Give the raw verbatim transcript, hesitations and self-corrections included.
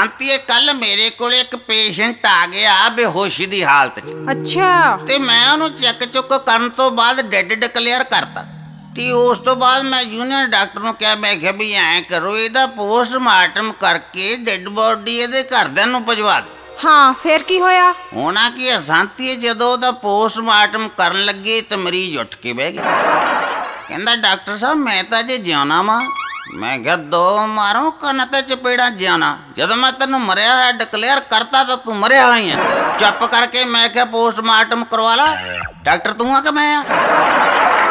शांति कल मेरे को एक पेशेंट आ गया बेहोशी दी हालत च। अच्छा ते मैं उन्हें चेक चुक करन तो बाद डेड डिक्लेयर करता ते उस तो बाद मैं जूनियर डॉक्टर नूं कहा, मैं कहा भी ऐ करो इहदा पोस्टमार्टम करके डेड बॉडी इहदे घरदिआं नूं भजवा दो। हाँ फिर की होया? होना की है शांति जदों ओहदा पोस्टमार्टम करन लगे तो मरीज उठ के बह गया। कहंदा डॉक्टर साहब मैं तो अजे जिउना वा। मैं क्या दो मारो कन ते चपेड़ा जियाना, जदों मैं तेनों मरिया होया डिक्लेयर करता तो तू मरिया हुई है। चुप करके मैं क्या पोस्टमार्टम करवा ला। डॉक्टर तू आ कि मैं आ?